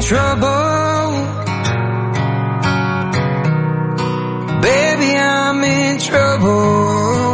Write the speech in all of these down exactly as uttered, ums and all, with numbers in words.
trouble. Baby, I'm in trouble.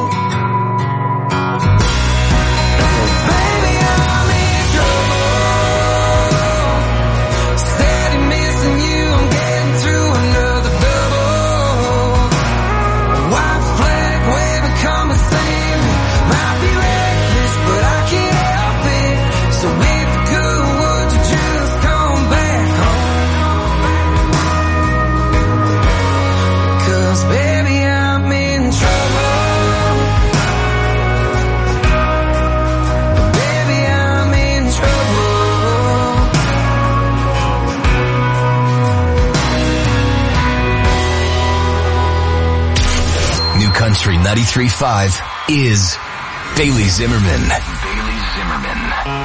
Country ninety-three point five is Bailey Zimmerman. Bailey Zimmerman.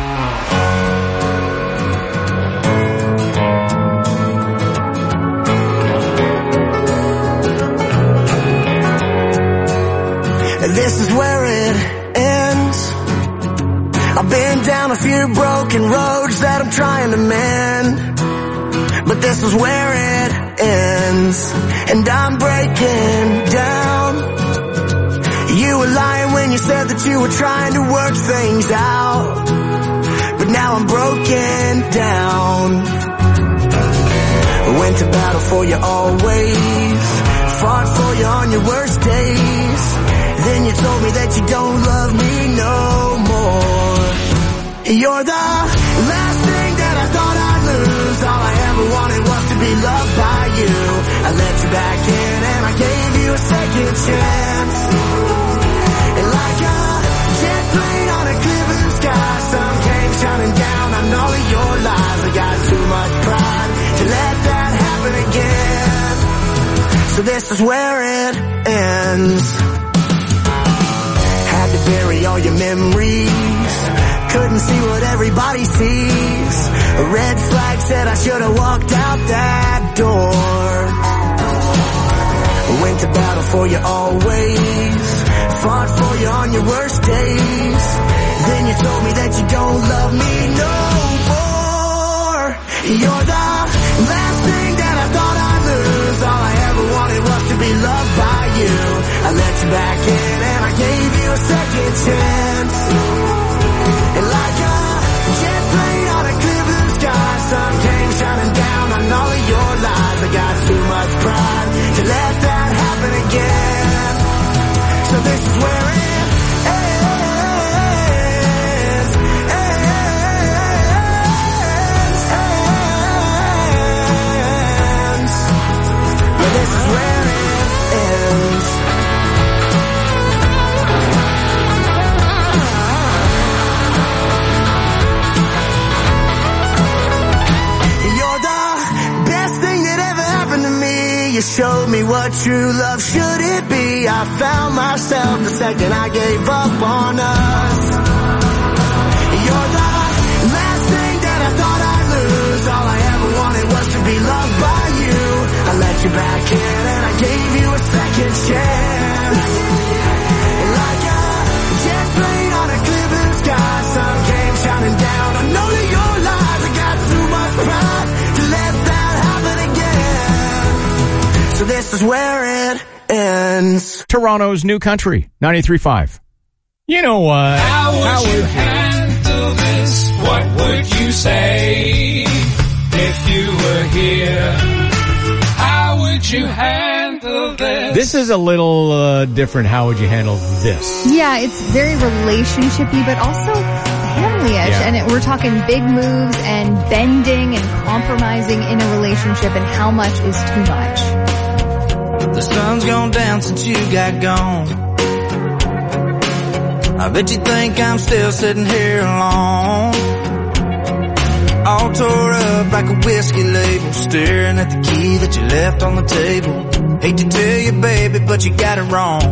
This is where it ends. I've been down a few broken roads that I'm trying to mend, but this is where it ends, and I'm breaking down. You were lying when you said that you were trying to work things out, but now I'm broken down. Went to battle for you always, fought for you on your worst days. Then you told me that you don't love me no more. You're the last thing that I thought I'd lose. All I ever wanted was to be loved by you. I let you back in and I gave you a second chance. And like a jet plane on a clear blue sky, sun came shining down on all of your lies. I got too much pride to let that happen again. So this is where it ends. Had to bury all your memories, couldn't see what everybody sees. A red flag said I should have walked out that door. Went to battle for you always, fought for you on your worst days. Then you told me that you don't love me no more. You're the last thing that I thought I'd lose. All I ever wanted was to be loved by you. I let you back in and I gave you a second chance. And like a jet plane on a clear blue sky, sun came shining down on all of your lies. I got too much pride to let that happen again. So this is where it ends, ends, ends. Yeah, this is where it ends. You showed me what true love should it be. I found myself the second I gave up on us. You're the last thing that I thought I'd lose. All I ever wanted was to be loved by you. I let you back in and I gave you a second chance. And like a jet plane on a clear blue sky, sun came shining down on all of your lies. I got too much pride to let that happen again. So this is where it ends. Toronto's New Country, ninety-three point five. You know what? How would How you would handle this? What would you say if you were here? How would you handle this? This is a little uh, different. How would you handle this? Yeah, it's very relationshipy, but also family-ish. Yeah. And it, we're talking big moves and bending and compromising in a relationship, and how much is too much. The sun's gone down since you got gone. I bet you think I'm still sitting here alone, all tore up like a whiskey label, staring at the key that you left on the table. Hate to tell you, baby, but you got it wrong.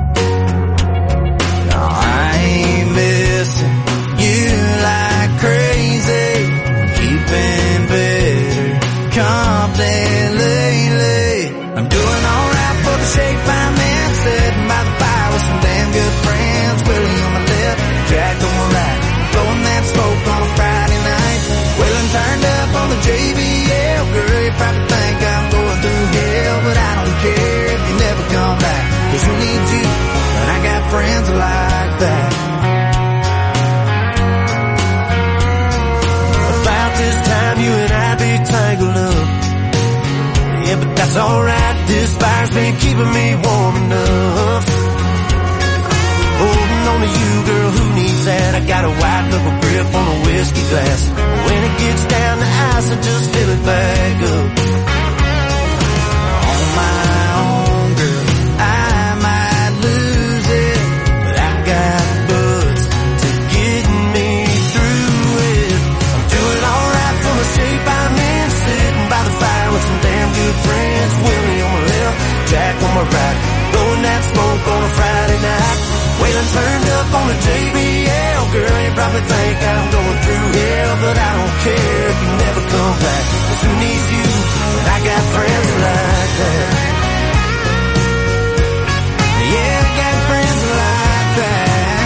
No, I ain't missing you like crazy, keeping better company lately. I'm doing alright for the shape I'm in, sitting by the fire with some damn good friends. Willie on my left, Jack on my right, blowing that smoke on a Friday night. Wailing turned up on the J V probably think I'm going through hell, but I don't care if you never come back. Cause who needs you when I got friends like that? About this time you and I be tangled up. Yeah, but that's alright, this fire's been keeping me warm enough. Holding on to you, girl, who needs that? I got a white knuckle grip on a whiskey glass. When it gets down to ice, I just fill it back up. On my own, girl, I might lose it, but I got butts to get me through it. I'm doing alright from the shape I'm in, sitting by the fire with some damn good friends. Willie on my left, Jack on my right, blowing that smoke on a Friday night. Waylon turned up on the J B L. Girl, you probably think I'm going through hell, but I don't care if you never come back. Cause who needs you when I got friends like that? Yeah, I got friends like that.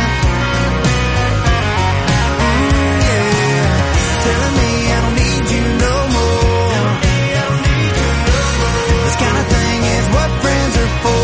Mm, yeah, telling me I don't need you no more. This kind of thing is what friends are for.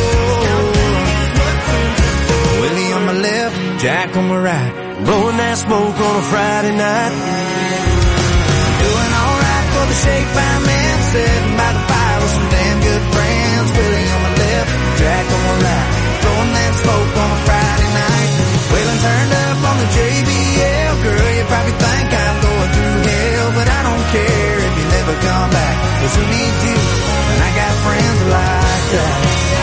Willie on my left, Jack on my right, blowing that smoke on a Friday night. Doing alright for the shape I'm in, sitting by the fire with some damn good friends. Willie on my left, Jack on my right, blowing that smoke on a Friday night. Waylon turned up on the J B L. Girl, you probably think I'm going through hell, but I don't care if you never come back. Cause who needs you when I got friends like that?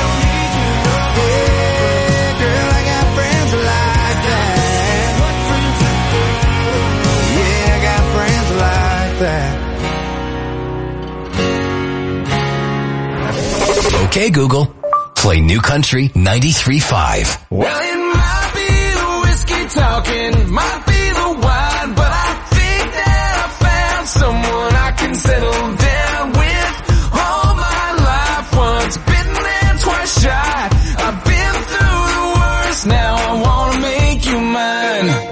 Okay, Google, play New Country ninety-three point five. Well, it might be the whiskey talking, might be the wine, but I think that I found someone I can settle down with. All my life, once bitten and twice shy. I've been through the worst, now I wanna make you mine.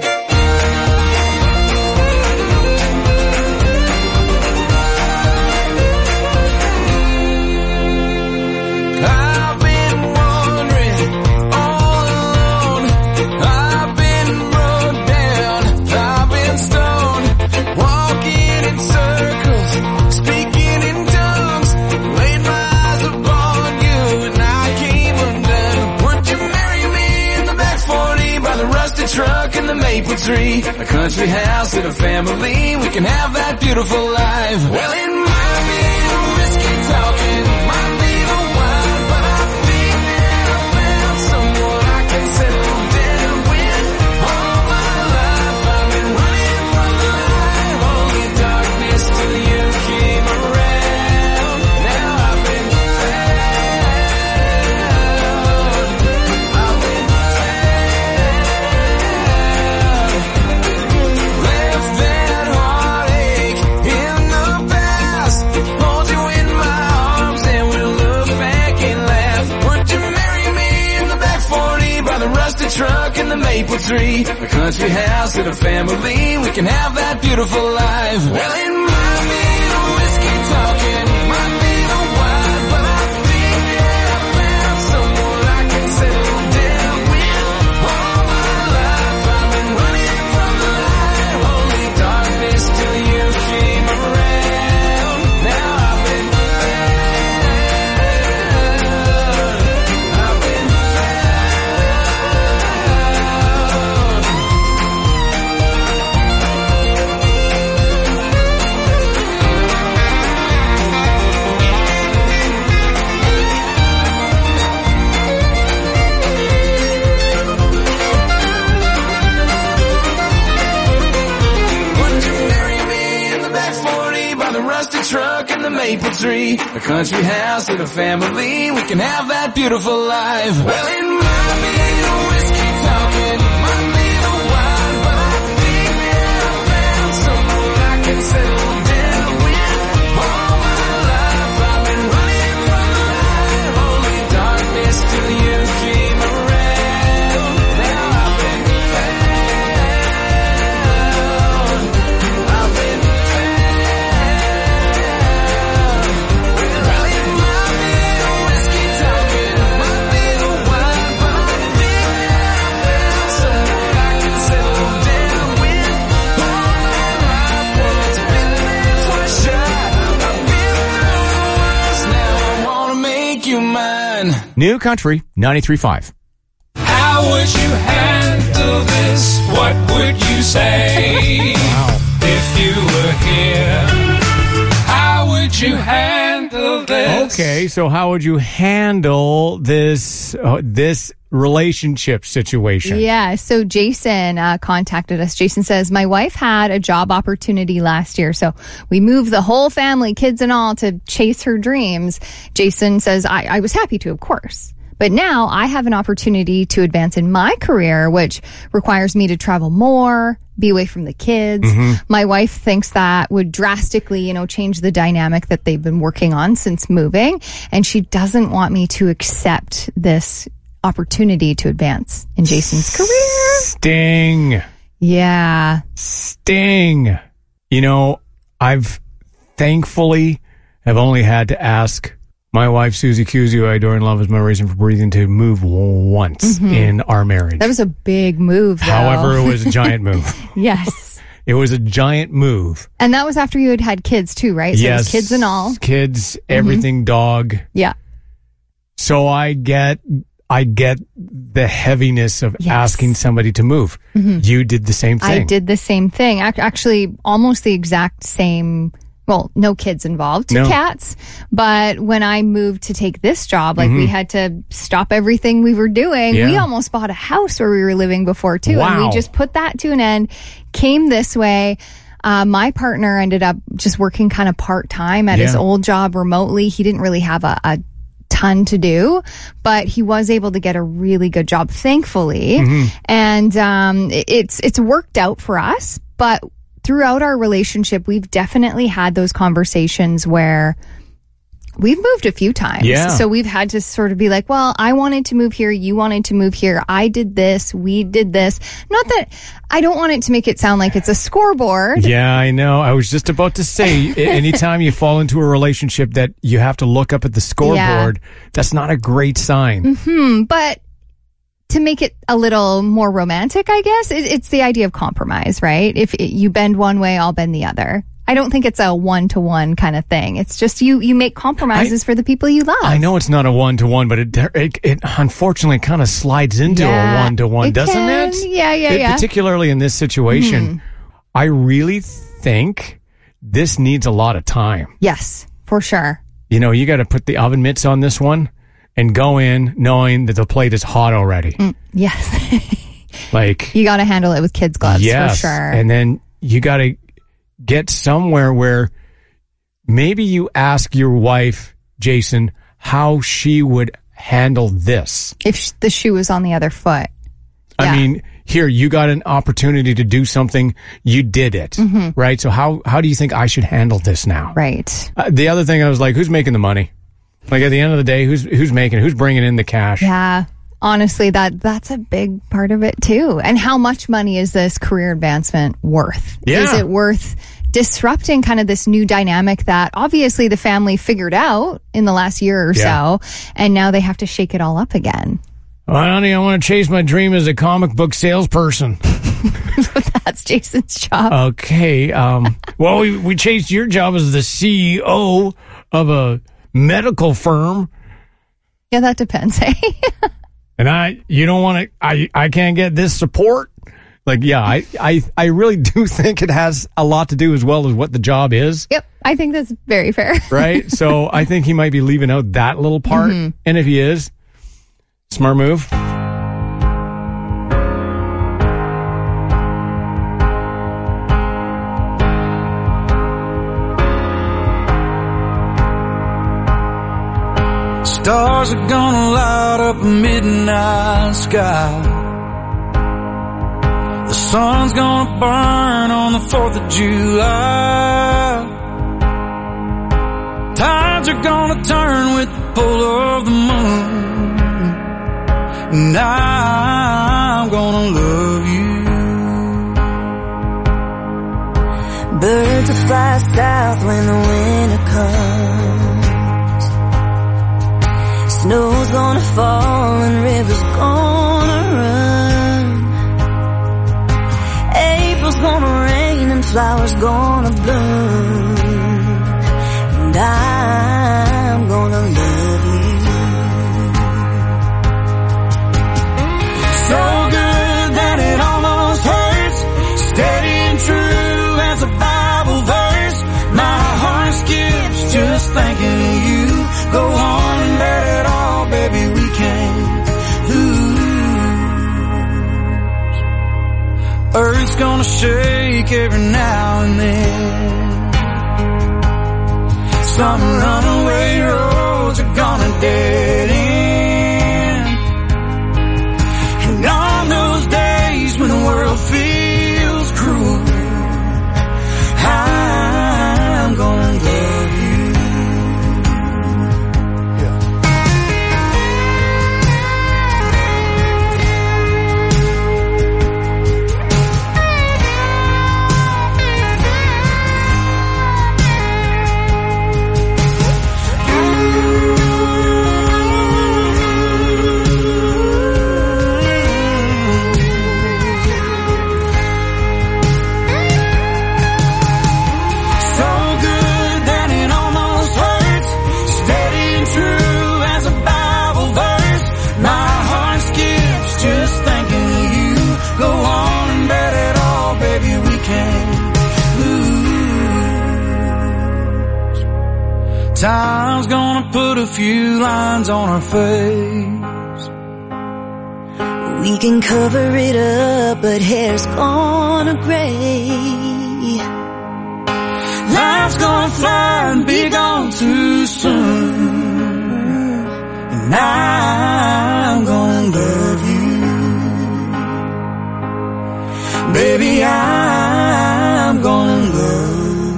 Truck and the maple tree, a country house and a family. We can have that beautiful life. Well, it might be the whiskey talking, might be the wine, but I think that I found someone I can settle down with. All my life I've been running from the light, only darkness till you came around. Now I've been found, I've been truck and the maple tree, a country house and a family. We can have that beautiful life. Well, it might be the whiskey talking, might be the wine, but I think that I found someone I can settle down with. All my life I've been running from the light, only darkness till you came around. Now I've been truck and the maple tree, a country house and a family. We can have that beautiful life. Well, it might be the whiskey talking, might be the wine, but I think that I found someone I can settle down with. All my life I've been running from the light, only darkness till you came around. Now I've been found, I've been found. New Country ninety-three point five. How would you handle this? What would you say? Wow. If you were here, how would you handle this? Okay, so how would you handle this uh, this relationship situation? Yeah, so Jason uh, contacted us. Jason says, my wife had a job opportunity last year, so we moved the whole family, kids and all, to chase her dreams. Jason says, I, I was happy to, of course. But now I have an opportunity to advance in my career, which requires me to travel more, be away from the kids. Mm-hmm. My wife thinks that would drastically, you know, change the dynamic that they've been working on since moving. And she doesn't want me to accept this opportunity to advance in Jason's career. Sting. Yeah. Sting. You know, I've thankfully have only had to ask my wife, Susie Cuse, who I adore and love as my reason for breathing, to move once mm-hmm. in our marriage. That was a big move, though. However, it was a giant move. Yes. It was a giant move. And that was after you had had kids, too, right? So yes. it was kids and all. Kids, everything, mm-hmm. dog. Yeah. So I get... I get the heaviness of yes. asking somebody to move. Mm-hmm. You did the same thing. I did the same thing. Actually, almost the exact same. Well, no kids involved, two no. cats. But when I moved to take this job, like mm-hmm. we had to stop everything we were doing. Yeah. We almost bought a house where we were living before too. Wow. And we just put that to an end, came this way. Uh, my partner ended up just working kind of part-time at yeah. his old job remotely. He didn't really have a, a ton to do, but he was able to get a really good job, thankfully. Mm-hmm. And um, it's it's worked out for us. But throughout our relationship, we've definitely had those conversations where we've moved a few times. Yeah. So we've had to sort of be like, well, I wanted to move here. You wanted to move here. I did this. We did this. Not that I don't want it to make it sound like it's a scoreboard. Yeah, I know. I was just about to say, anytime you fall into a relationship that you have to look up at the scoreboard, yeah. that's not a great sign. Mm-hmm. But to make it a little more romantic, I guess, it, it's the idea of compromise, right? If it, you bend one way, I'll bend the other. I don't think it's a one-to-one kind of thing. It's just you you make compromises I, for the people you love. I know it's not a one-to-one, but it it, it unfortunately kind of slides into yeah, a one-to-one, it doesn't can. it? Yeah, yeah, it, yeah. Particularly in this situation, mm-hmm. I really think this needs a lot of time. Yes, for sure. You know, you got to put the oven mitts on this one and go in knowing that the plate is hot already. Mm, yes. Like you got to handle it with kids' gloves, yes, for sure. And then you got to get somewhere where maybe you ask your wife, Jason, how she would handle this. If the shoe was on the other foot. I yeah. mean, here, you got an opportunity to do something. You did it, mm-hmm. right? So how, how do you think I should handle this now? Right. Uh, the other thing, I was like, who's making the money? Like, at the end of the day, who's who's making it? Who's bringing in the cash? Yeah. Honestly, that that's a big part of it, too. And how much money is this career advancement worth? Yeah. Is it worth disrupting kind of this new dynamic that obviously the family figured out in the last year or yeah. so, and now they have to shake it all up again? Well, honey, I want to chase my dream as a comic book salesperson. That's Jason's job. Okay. Um, well, we, we chased your job as the C E O of a medical firm. Yeah, that depends, eh? And I, you don't want to, I, I can't get this support. Like, yeah, I, I, I really do think it has a lot to do as well as what the job is. Yep. I think that's very fair. Right. So I think he might be leaving out that little part. Mm-hmm. And if he is, smart move. Stars are gonna light up a midnight sky. The sun's gonna burn on the fourth of July. Tides are gonna turn with the pull of the moon. And I'm gonna love you. Birds will fly south when the winter comes. Snow's gonna fall and rivers gonna run. April's gonna rain and flowers gonna bloom. And I'm gonna love you. gonna shake every now and then. Some runaway roads are gonna dead end. And on those days when the world feels cruel, I'm gonna love you. Time's gonna put a few lines on our face. We can cover it up, but hair's gonna gray. Life's gonna fly and be gone too soon. And I'm gonna love you. Baby, I'm gonna love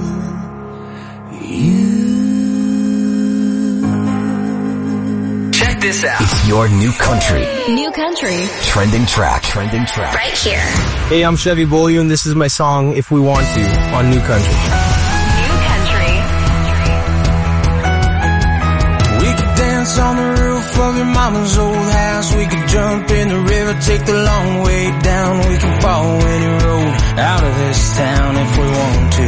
this out. It's your new country. New country. Trending track. Trending track. Right here. Hey, I'm Chevy Beaulieu, and this is my song, If We Want To, on New Country. New country. We could dance on the roof of your mama's old house. We could jump in the river, take the long way down. We can follow any road out of this town if we want to.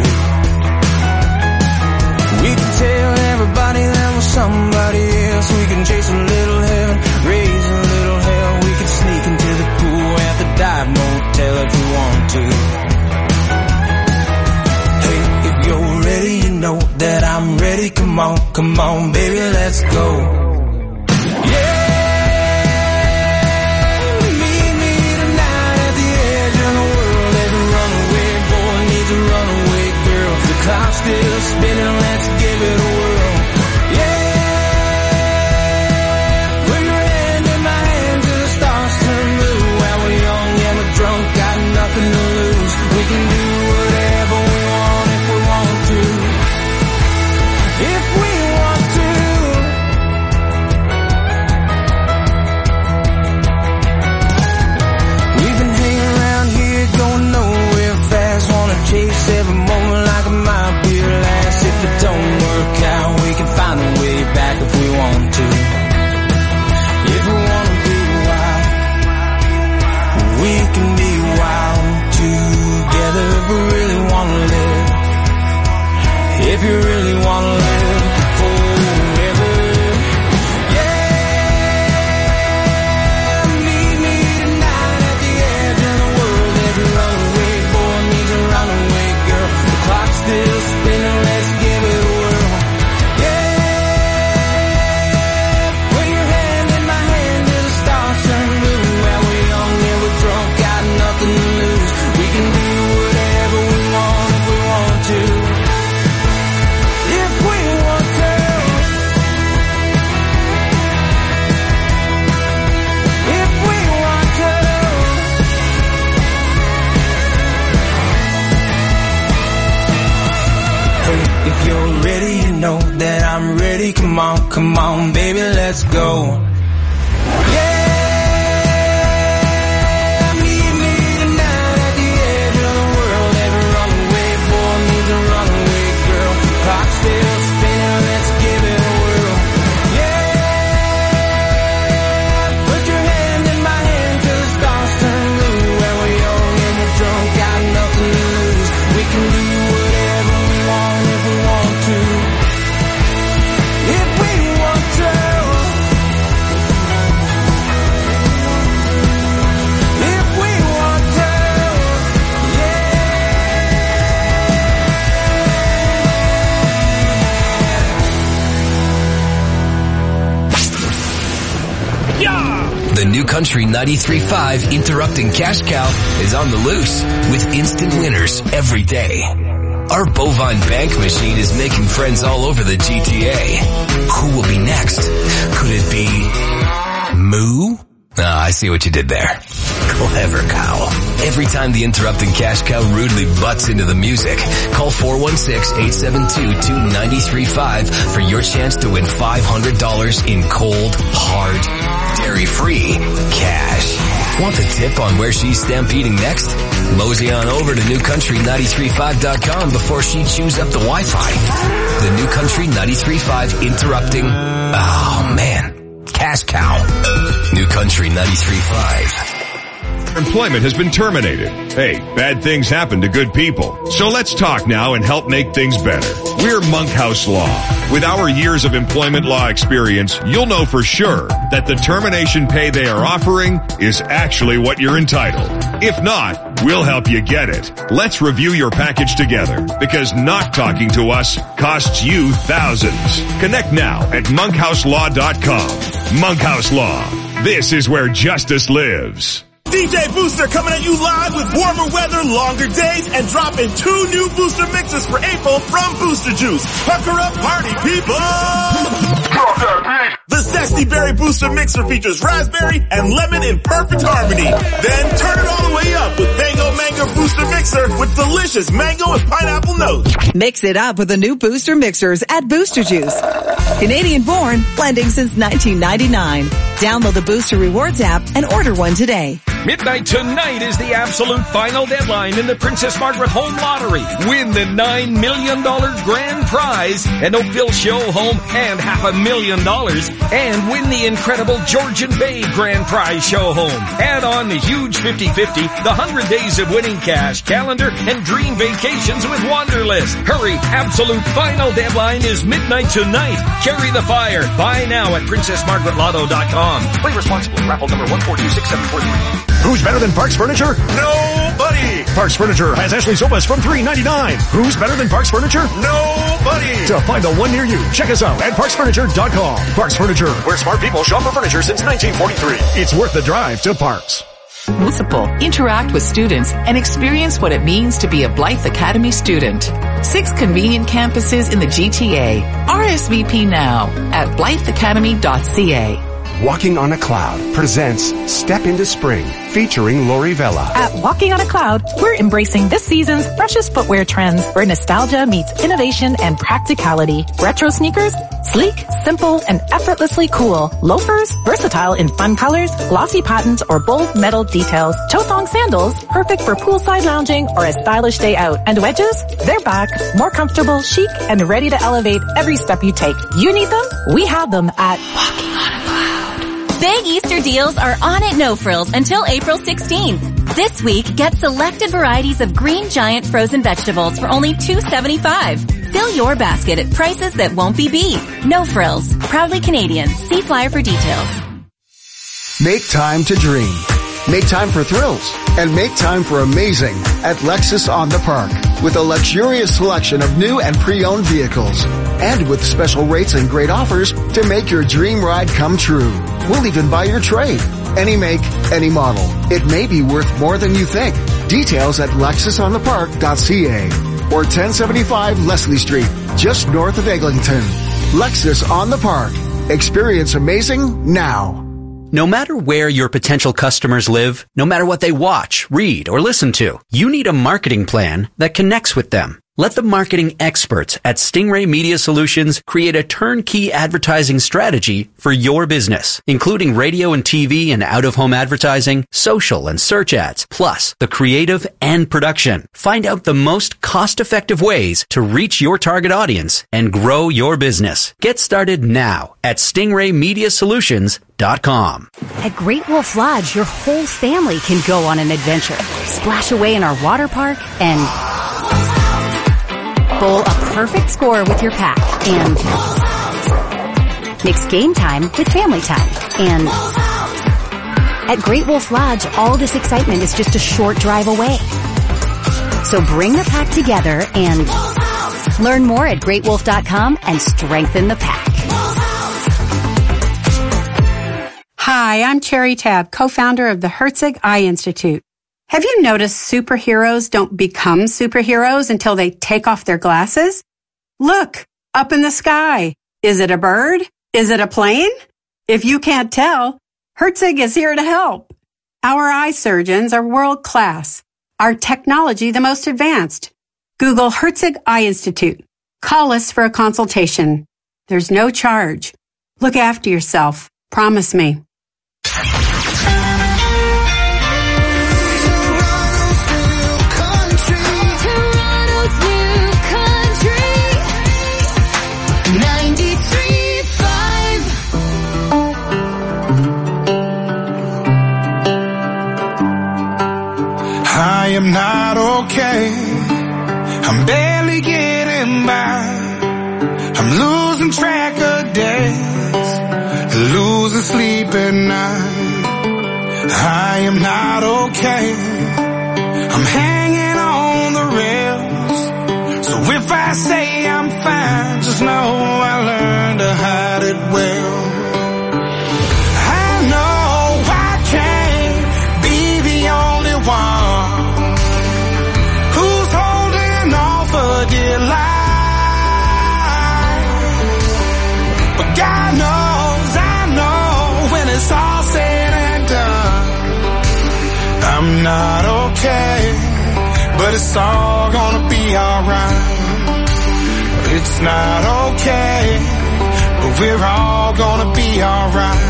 We can tell everybody that we're somebody else. We can chase a little heaven, raise a little hell. We can sneak into the pool at the dive motel if we want to. Hey, if you're ready, you know that I'm ready. Come on, come on, baby, let's go. Yeah! Meet me tonight at the edge of the world. Every runaway boy needs a runaway girl. The clock's still spinning, let's give it a whirl. Drunk, got nothing to lose. We can do whatever we want if we want to. If we want to. We've been hanging around here, going nowhere fast. Wanna chase every moment like it might be the last. If it don't work out, we can find a way back if we want to. If we wanna be wild, we can be wild together if we really want to live. If you really want to live forever. Yeah, meet me tonight at the edge of the world. Every runaway boy needs a runaway girl. The clock's still spinning, let's give it a whirl. Yeah, put your hand in my hand till the stars turn blue. Well, we're young and we're drunk, got nothing to lose. We can do whatever we want if we want to. If we want to. If we want to. Hey, if you're ready, you know that I'm ready. Come on, come on, baby, let's go. Yeah. Clock still spinning, let's give it a whirl. Yeah, put your hand in my hand till the stars turn blue. When we're young and we're drunk, got nothing to lose. We can do whatever we want if we want to. If we want to. The New Country ninety-three point five Interrupting Cash Cow is on the loose with instant winners every day. Our bovine bank machine is making friends all over the G T A. Who will be next? Could it be Moo? Ah, I see what you did there. Clever cow. Every time the Interrupting Cash Cow rudely butts into the music, call four one six, eight seven two, two nine three five for your chance to win five hundred dollars in cold, hard, dairy-free cash. Want the tip on where she's stampeding next? Mosey on over to new country nine three five dot com before she chews up the Wi-Fi. The New Country ninety-three point five Interrupting... Oh, man. Cash Cow. New Country ninety-three point five. Employment has been terminated. Hey, bad things happen to good people. So let's talk now and help make things better. We're Monkhouse Law. With our years of employment law experience, you'll know for sure that the termination pay they are offering is actually what you're entitled. If not, we'll help you get it. Let's review your package together, because not talking to us costs you thousands. Connect now at monkhouse law dot com. Monkhouse Law. This is where justice lives. D J Booster coming at you live with warmer weather, longer days, and dropping two new booster mixes for April from Booster Juice. Pucker up, party people! The Zesty Berry Booster Mixer features raspberry and lemon in perfect harmony. Then turn it all the way up with Mango Mango Booster Mixer with delicious mango and pineapple notes. Mix it up with the new Booster Mixers at Booster Juice. Canadian born, blending since nineteen ninety-nine. Download the Booster Rewards app and order one today. Midnight tonight is the absolute final deadline in the Princess Margaret Home Lottery. Win the nine million dollars grand prize, an Oakville show home and half a million dollars, and win the incredible Georgian Bay grand prize show home. Add on the huge fifty-fifty, the one hundred days of winning cash, calendar, and dream vacations with Wanderlist. Hurry, absolute final deadline is midnight tonight. Carry the fire. Buy now at princess margaret lotto dot com. Play responsibly. Raffle number one four two six seven four three. Who's better than Parks Furniture? Nobody! Parks Furniture has Ashley sofas from three ninety-nine. Who's better than Parks Furniture? Nobody! To find the one near you, check us out at parks furniture dot com. Parks Furniture, where smart people shop for furniture since nineteen forty-three. It's worth the drive to Parks. Municipal. Interact with students and experience what it means to be a Blythe Academy student. Six convenient campuses in the G T A. R S V P now at blythe academy dot c a. Walking on a Cloud presents Step into Spring, featuring Lori Vella. At Walking on a Cloud, we're embracing this season's freshest footwear trends where nostalgia meets innovation and practicality. Retro sneakers, sleek, simple, and effortlessly cool. Loafers, versatile in fun colors, glossy patterns, or bold metal details. Chothong sandals, perfect for poolside lounging or a stylish day out. And wedges, they're back, more comfortable, chic, and ready to elevate every step you take. You need them? We have them at Walking on a Cloud. Big Easter deals are on at No Frills until April sixteenth. This week, get selected varieties of Green Giant frozen vegetables for only two dollars and seventy-five cents. Fill your basket at prices that won't be beat. No Frills. Proudly Canadian. See flyer for details. Make time to dream. Make time for thrills. And make time for amazing at Lexus on the Park. With a luxurious selection of new and pre-owned vehicles. And with special rates and great offers to make your dream ride come true. We'll even buy your trade. Any make, any model. It may be worth more than you think. Details at lexus on the park dot c a or ten seventy-five Leslie Street, just north of Eglinton. Lexus on the Park. Experience amazing now. No matter where your potential customers live, no matter what they watch, read, or listen to, you need a marketing plan that connects with them. Let the marketing experts at Stingray Media Solutions create a turnkey advertising strategy for your business, including radio and T V and out-of-home advertising, social and search ads, plus the creative and production. Find out the most cost-effective ways to reach your target audience and grow your business. Get started now at stingray media solutions dot com. At Great Wolf Lodge, your whole family can go on an adventure. Splash away in our water park and bowl a perfect score with your pack, and mix game time with family time. And at Great Wolf Lodge, all this excitement is just a short drive away. So bring the pack together and learn more at great wolf dot com and strengthen the pack. Hi. Hi, I'm Cherry Tabb, co-founder of the Herzig Eye Institute. Have you noticed superheroes don't become superheroes until they take off their glasses? Look, up in the sky. Is it a bird? Is it a plane? If you can't tell, Herzig is here to help. Our eye surgeons are world class. Our technology the most advanced. Google Herzig Eye Institute. Call us for a consultation. There's no charge. Look after yourself. Promise me. I am not okay. I'm barely getting by. I'm losing track of days, losing sleep at night. I am not okay. I'm hanging on the rails. So if I say I'm fine, just know I learned to hide it well. I know I can't be the only one who's holding on for dear life. But God knows, I know when it's all said and done, I'm not okay, but it's all gonna be alright. It's not okay, but we're all gonna be alright.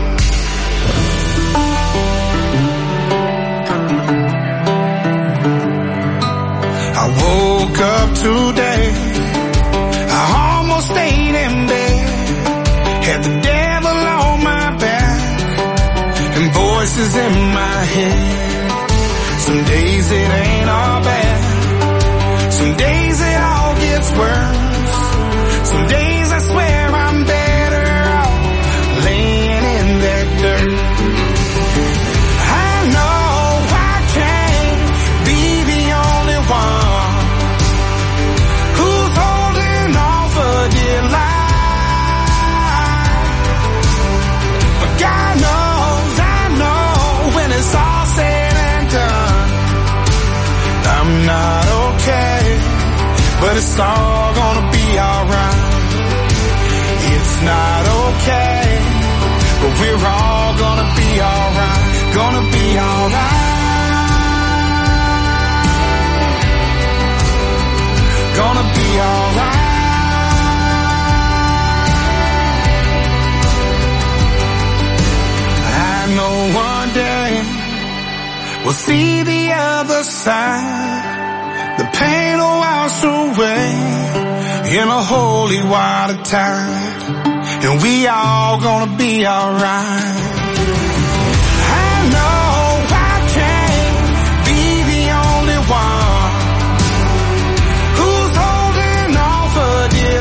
I woke up today, I almost stayed in bed, had the devil on my back, and voices in my head. Some days it ain't all bad, some days it all gets worse. Some days I swear I'm better off laying in that dirt. I know I can't be the only one who's holding on for dear life. But God knows, I know when it's all said and done, I'm not okay, but it's all gonna be alright. It's not okay, but we're all gonna be alright, gonna be alright, gonna be alright. I know one day we'll see the other side. The pain will wash away in a holy water tide, and we all gonna be alright. I know I can't be the only one who's holding on for dear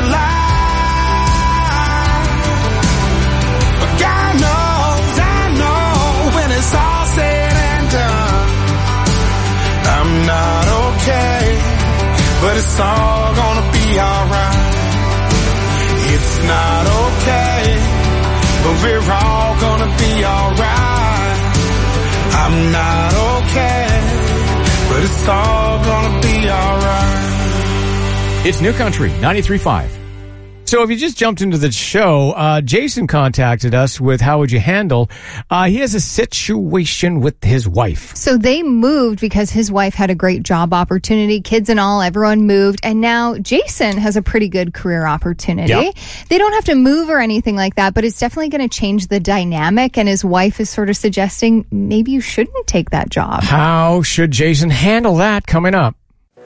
life. But God knows, I know when it's all said and done, I'm not okay, but it's all gonna be alright. It's not okay, but we're all gonna be alright. I'm not okay, but it's all gonna be alright. It's New Country, ninety-three point five. So if you just jumped into the show, uh, Jason contacted us with how would you handle. Uh, he has a situation with his wife. So they moved because his wife had a great job opportunity, kids and all, everyone moved. And now Jason has a pretty good career opportunity. Yep. They don't have to move or anything like that, but it's definitely going to change the dynamic. And his wife is sort of suggesting maybe you shouldn't take that job. How should Jason handle that? Coming up.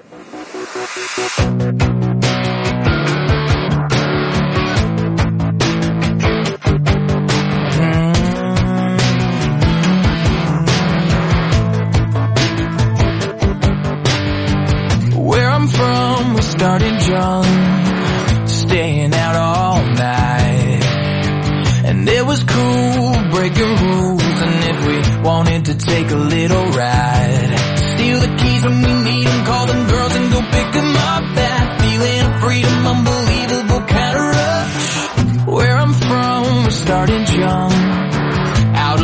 Started young, staying out all night, and it was cool breaking rules. And if we wanted to take a little ride, steal the keys when we need them, call them girls and go pick them up. That feeling of freedom, unbelievable kind of rush. Where I'm from, we started young, out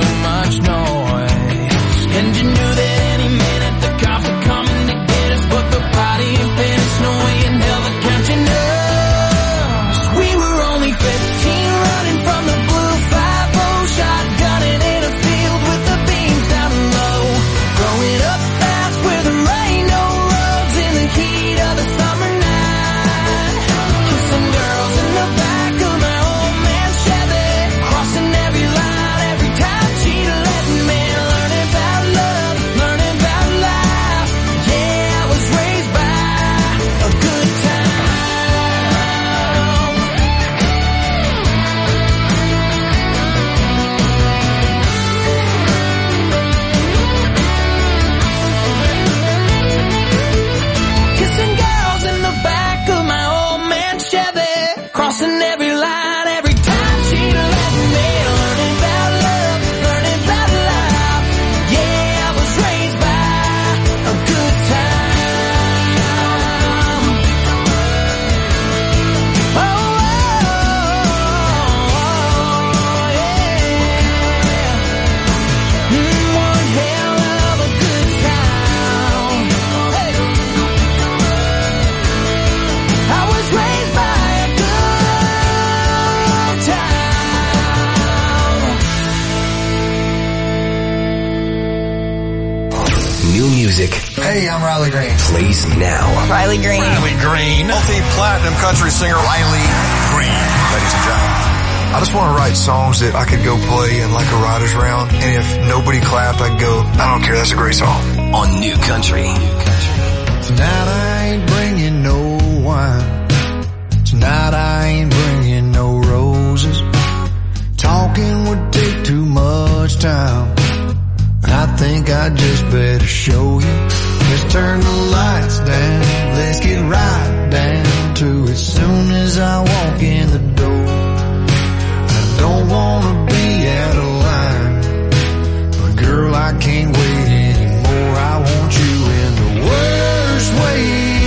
too much noise. And you knew that any minute the cops were coming to get us, but the party ain't finished. No way in hell they're counting us. We were only fifteen, running from the blue five oh, shotgunning in a field with the beams down low. Growing up fast where there ain't no roads in the heat of the summer night. Kissing girls in the back of my old man Chevy, crossing every line every time she'd let me. Learning about love, learning about life. Yeah, I was raised by a good time. Kissing girls in the back of my old man Chevy, crossing every line every time she let me. Learning about love, learning about life. Yeah, I was raised by a good time. Oh, oh, yeah. Mm, one hell of a good time. Hey. I was raised by a good time. New music. Hey, I'm Riley Green. Plays now. Riley Green. Riley Green. Multi-platinum country singer Riley Green. Ladies and gentlemen, I just want to write songs that I could go play in like a writer's round. And if nobody clapped, I'd go, I don't care, that's a great song. On New Country. Tonight I ain't bringing no wine. Tonight I ain't bringing no roses. Talking would take too much time. I think I just better show you. Let's turn the lights down. Let's get right down to it. Soon as I walk in the door, I don't wanna be out of line, but girl, I can't wait anymore. I want you in the worst way.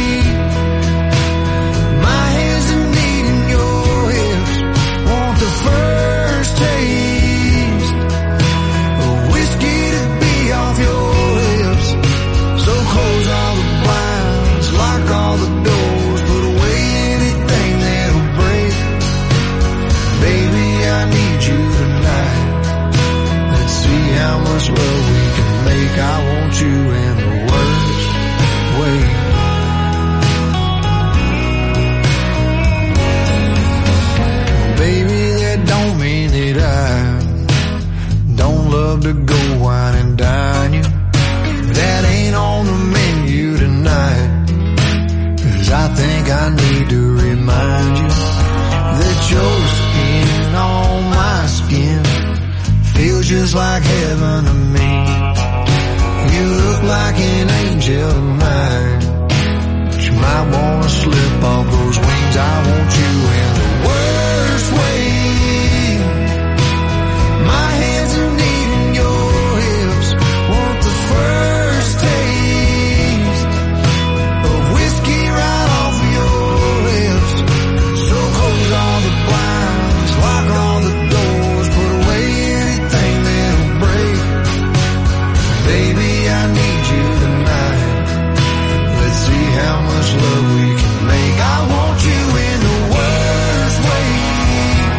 My hands are needing your hips. Want the first taste of whiskey to be off your lips. So close all the blinds, lock all the doors, put away anything that'll break. Baby, I need you tonight. Let's see how much love we can make. I want you in the worst way. Baby, that don't mean that I don't love to go wine and dine you. That ain't on the menu tonight. 'Cause I think I need to remind you that your skin on my skin feels just like heaven to me. You look like an angel tonight, but you might wanna slip off those wings. I want you in the worst way. My hands are needing your hips. Want the first taste of whiskey right off your lips. So close all the blinds, lock all the doors, put away anything that'll break. Baby, I need you tonight. Let's see how much love we can make. I want you in the worst way.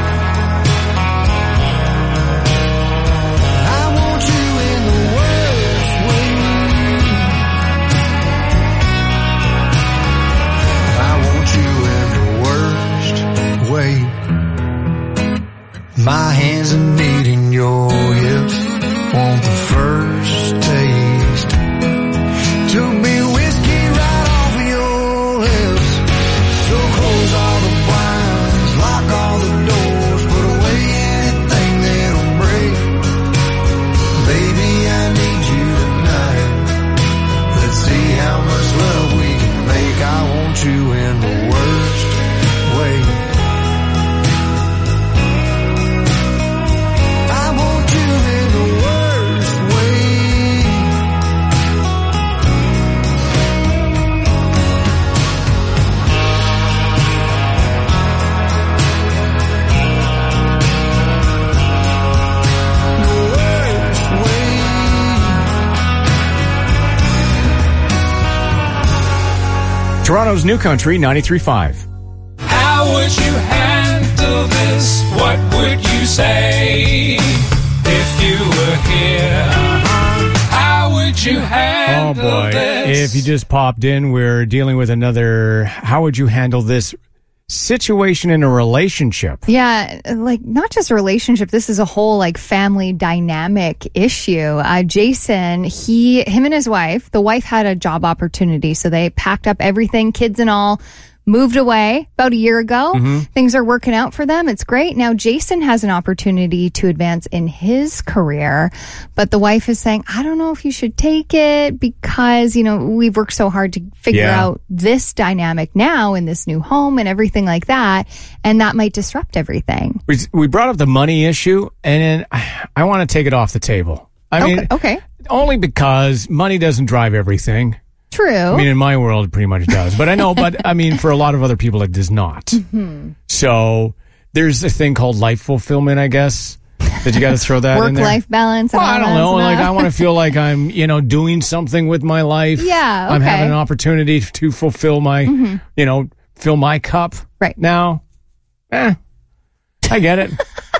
Toronto's New Country ninety-three point five. How would you handle this? What would you say if you were here? How would you handle Oh boy. this? If you just popped in, we're dealing with another how would you handle this situation in a relationship. Yeah, like not just a relationship. This is a whole like family dynamic issue. Uh, Jason, he, him and his wife, the wife had a job opportunity. So they packed up everything, kids and all, moved away about a year ago. Mm-hmm. Things are working out for them. It's great. Now Jason has an opportunity to advance in his career, but the wife is saying, I don't know if you should take it because, you know, we've worked so hard to figure Yeah. out this dynamic now in this new home and everything like that. And that might disrupt everything. We, we brought up the money issue, and then I, I want to take it off the table. I mean, Okay. okay. only because money doesn't drive everything. True. I mean, in my world, it pretty much does. But I know, but I mean, for a lot of other people, it does not. Mhm. So there's a thing called life fulfillment, I guess, that you got to throw that in there. Work-life balance. And Well, all I don't that know. stuff. Like, I want to feel like I'm, you know, doing something with my life. Yeah, I'm okay. having an opportunity to fulfill my, Mhm. you know, fill my cup. Right. Now, eh, I get it.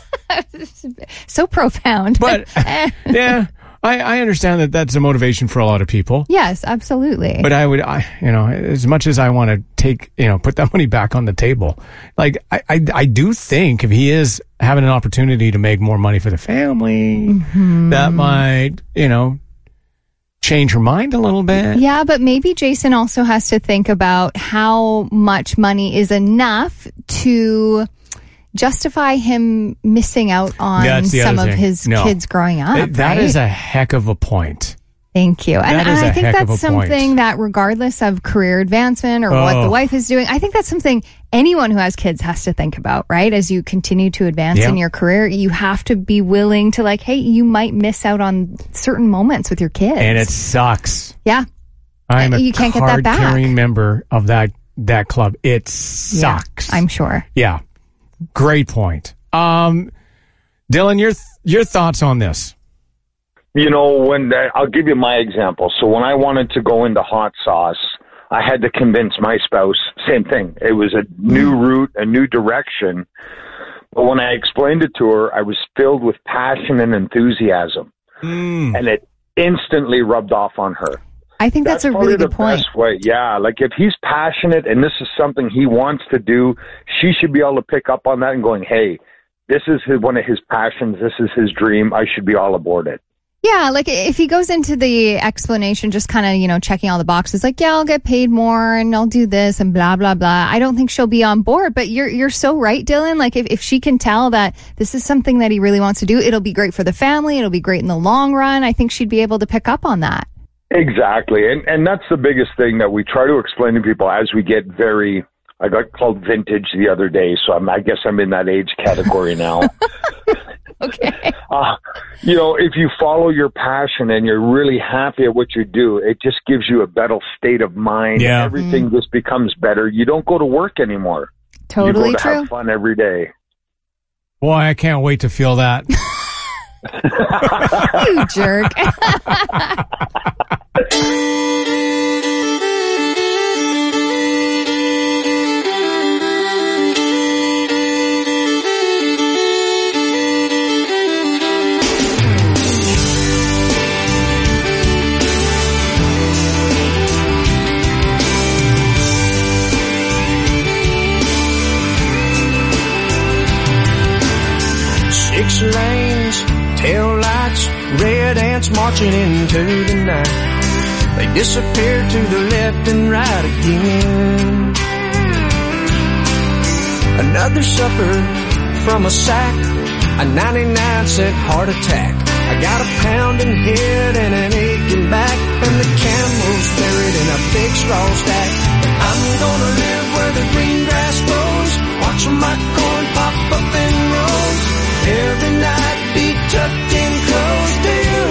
So profound. But, yeah, I, I understand that that's a motivation for a lot of people. Yes, absolutely. But I would, I, you know, as much as I want to take, you know, put that money back on the table, like I, I, I do think if he is having an opportunity to make more money for the family, Mm-hmm. that might, you know, change her mind a little bit. Yeah, but maybe Jason also has to think about how much money is enough to justify him missing out on That's the some other of thing. his No. kids growing up. That- that right? is a heck of a point. Thank you. And, That and is I a think heck of that's a point. something that regardless of career advancement or what Oh. the wife is doing, I think that's something anyone who has kids has to think about, right? As you continue to advance Yeah. in your career, you have to be willing to like, hey, you might miss out on certain moments with your kids. And it sucks. Yeah. I'm a You can't get that back. card-carrying member of that, that club. It sucks. Yeah, I'm sure. Yeah. Great point. Um, Dylan, your, your thoughts on this? You know, when the, I'll give you my example. So when I wanted to go into hot sauce, I had to convince my spouse, same thing. It was a new route, a new direction. But when I explained it to her, I was filled with passion and enthusiasm. Mm. And it instantly rubbed off on her. I think that's, a probably really the good point. best way. Yeah, like if he's passionate and this is something he wants to do, she should be able to pick up on that and going, hey, this is his, one of his passions. This is his dream. I should be all aboard it. Yeah, like if he goes into the explanation, just kind of, you know, checking all the boxes, like, yeah, I'll get paid more and I'll do this and blah, blah, blah. I don't think she'll be on board, but you're, you're so right, Dylan. Like if, if she can tell that this is something that he really wants to do, it'll be great for the family. It'll be great in the long run. I think she'd be able to pick up on that. Exactly. And and that's the biggest thing that we try to explain to people as we get very, I got called vintage the other day, so I'm, I guess I'm in that age category now. Okay. Uh, you know, if you follow your passion and you're really happy at what you do, it just gives you a better state of mind. Yeah. Everything Mm. just becomes better. You don't go to work anymore. Totally you go to true. have fun every day. Boy, I can't wait to feel that. You jerk. Six lanes, tail lights, red ants marching into the night. They disappear to the left and right again. Another supper from a sack, a ninety-nine cent heart attack. I got a pounding head and an aching back, and the camel's buried in a big straw stack. I'm gonna live where the green grass grows, watching my corn pop up in rows. Every night be tucked in close to you.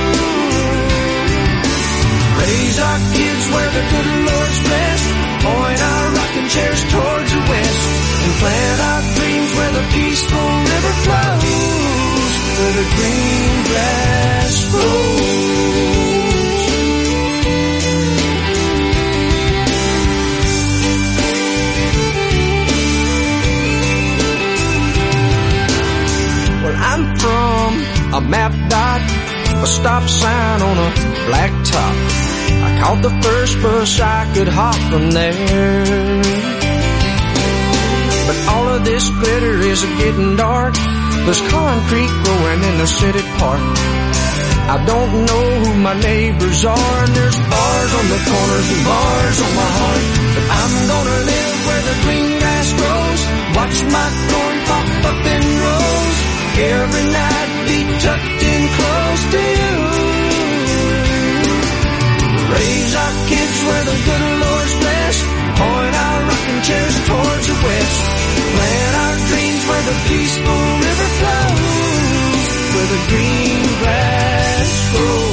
Raise our kids where the good Lord's blessed. Point our rocking chairs towards the west. And plant our dreams where the peaceful river flows. Where the green grass grows. a stop sign on a black top. I caught the first bus I could hop from there. But all of this glitter is getting dark. There's concrete growing in the city park. I don't know who my neighbors are, and there's bars on the corners and bars on my heart. But I'm gonna live where the green grass grows, watch my corn pop up in rows, every night be tucked in close to you. Raise our kids where the good Lord's blessed, point our rocking chairs towards the west, plant our dreams where the peaceful river flows, where the green grass grows.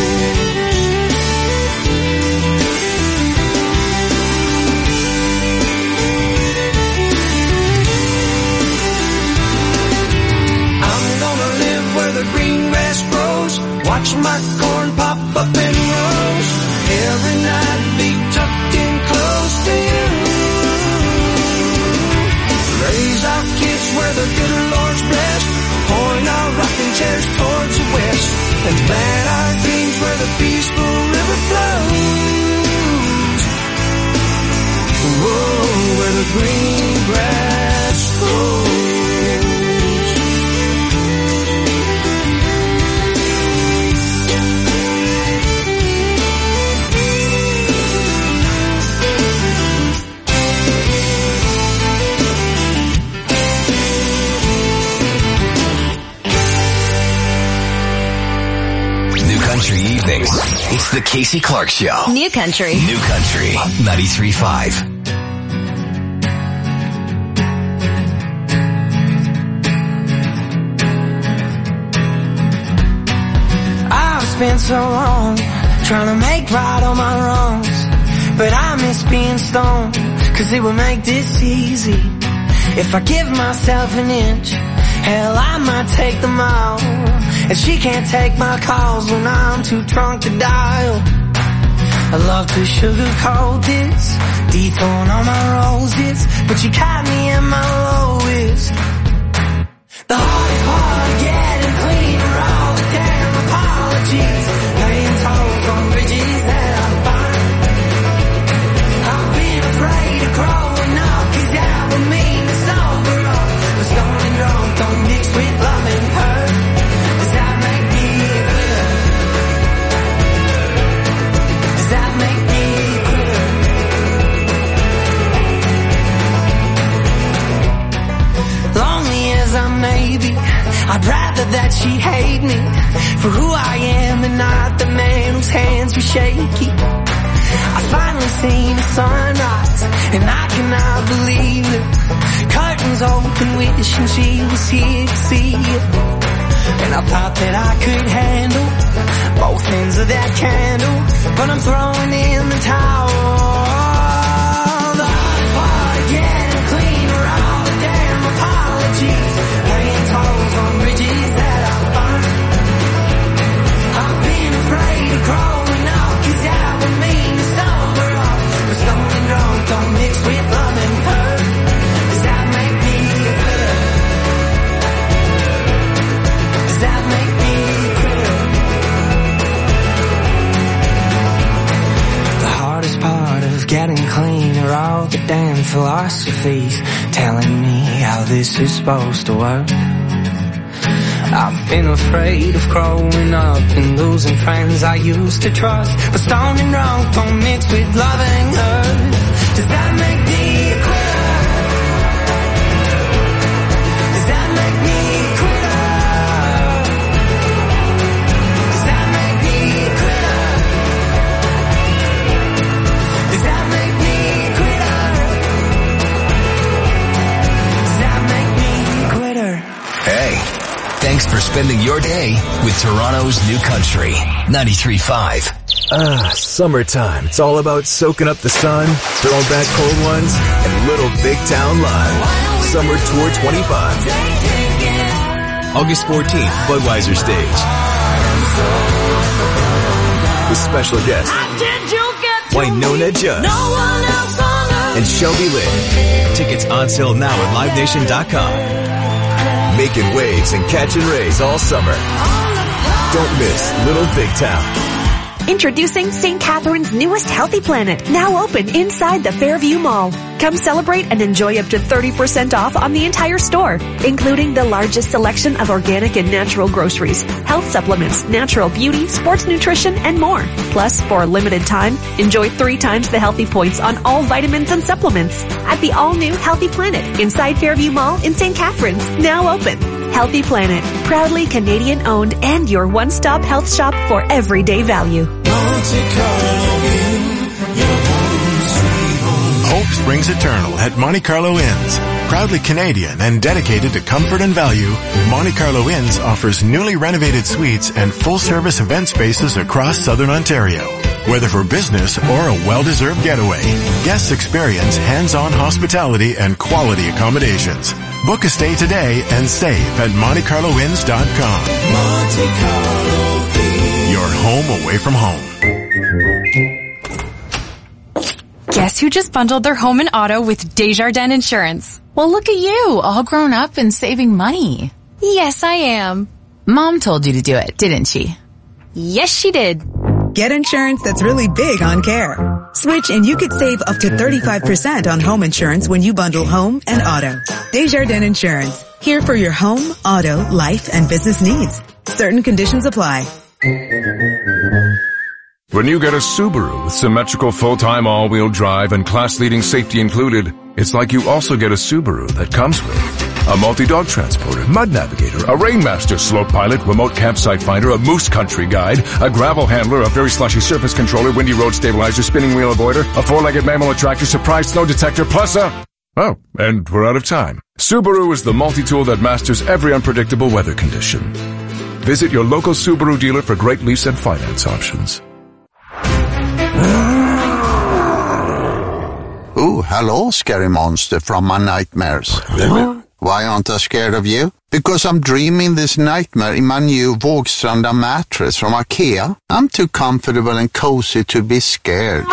I'm gonna live where the green grass grows, watch my corn pop up in rows, every night be tucked in close to you. Raise our kids where the good Lord's blessed, point our rocking chairs towards the west, and plant our dreams where the peaceful river flows. Whoa, where the green grass grows. Country evenings. It's the Casey Clark Show. New Country. New Country. ninety-three point five. I've spent so long trying to make right all my wrongs, but I miss being stoned, cause it would make this easy. If I give myself an inch, hell, I might take the mile. And she can't take my calls when I'm too drunk to dial. I love to sugarcoat this, dethrone all my roses, but she caught me at my lowest. The hardest part of getting clean are all the damn apologies, paying tolls on bridges that I find. I've been afraid of growing up, cause that would mean to sober up. But stoned and drunk don't mix with love and hurt. Maybe I'd rather that she hate me for who I am and not the man whose hands were shaky. I finally seen the sunrise and I cannot believe it. Curtains open, wishing she was here to see it. And I thought that I could handle both ends of that candle, but I'm throwing in the towel. The hard part of getting clean are all the damn apologies, paying tolls on bridges that I find. I've been afraid of growing up, cause that would mean to sober up. But stoned and drunk don't mix with love and hurt. Does that make me a quitter? Does that make me a quitter? The hardest part of getting clean are all the damn philosophies telling me how this is supposed to work. I've been afraid of growing up and losing friends I used to trust, but stoned and drunk don't mix with love and hurt. Does that make me a quitter? Does that make me a quitter? Does that make me a quitter? Does that make me a quitter? Does that make me a quitter? Hey, thanks for spending your day with Toronto's New Country. ninety-three point five. Ah, summertime. It's all about soaking up the sun, throwing back cold ones, and little big town live. Summer Tour twenty-five. August fourteenth, Budweiser Stage. With special guests, Wynonna Judd and Shelby Lynn. Tickets on sale now at live nation dot com. Making waves and catching rays all summer. Don't miss Little Big Town. Introducing Saint Catherine's newest Healthy Planet, now open inside the Fairview Mall. Come celebrate and enjoy up to thirty percent off on the entire store, including the largest selection of organic and natural groceries, health supplements, natural beauty, sports nutrition, and more. Plus, for a limited time, enjoy three times the healthy points on all vitamins and supplements at the all-new Healthy Planet inside Fairview Mall in Saint Catherine's, now open. Healthy Planet, proudly Canadian owned and your one-stop health shop for everyday value. Hope springs eternal at Monte Carlo Inns. Proudly Canadian and dedicated to comfort and value, Monte Carlo Inns offers newly renovated suites and full-service event spaces across Southern Ontario. Whether for business or a well-deserved getaway, guests experience hands-on hospitality and quality accommodations. Book a stay today and save at monte carlo inns dot com. Monte Carlo Inns. Your home away from home. Guess who just bundled their home and auto with Desjardins Insurance? Well, look at you, all grown up and saving money. Yes, I am. Mom told you to do it, didn't she? Yes, she did. Get insurance that's really big on care. Switch and you could save up to thirty-five percent on home insurance when you bundle home and auto. Desjardins Insurance. Here for your home, auto, life, and business needs. Certain conditions apply. When you get a Subaru with symmetrical full-time all-wheel drive and class-leading safety included, it's like you also get a Subaru that comes with a multi-dog transporter, mud navigator, a Rainmaster slope pilot, remote campsite finder, a moose country guide, a gravel handler, a very slushy surface controller, windy road stabilizer, spinning wheel avoider, a four-legged mammal attractor, surprise snow detector, plus a... Oh, and we're out of time. Subaru is the multi-tool that masters every unpredictable weather condition. Visit your local Subaru dealer for great lease and finance options. Oh, hello, scary monster from my nightmares. Why aren't I scared of you? Because I'm dreaming this nightmare in my new Vågstranda mattress from IKEA. I'm too comfortable and cozy to be scared.